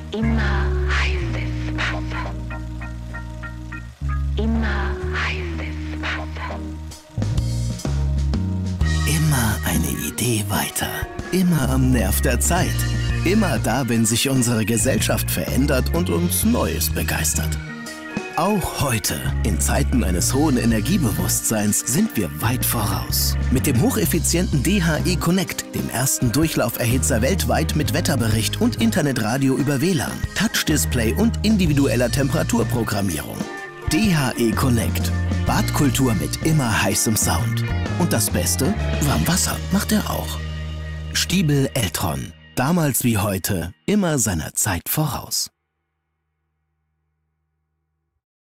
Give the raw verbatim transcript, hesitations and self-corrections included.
Immer heißes Wasser. Immer heißes Wasser. Immer eine Idee weiter. Immer am Nerv der Zeit. Immer da, wenn sich unsere Gesellschaft verändert und uns Neues begeistert. Auch heute, in Zeiten eines hohen Energiebewusstseins, sind wir weit voraus. Mit dem hocheffizienten D H E Connect, dem ersten Durchlauferhitzer weltweit mit Wetterbericht und Internetradio über W L A N, Touchdisplay und individueller Temperaturprogrammierung. D H E Connect. Badkultur mit immer heißem Sound. Und das Beste? Warm Wasser macht er auch. Stiebel Eltron. Damals wie heute, immer seiner Zeit voraus.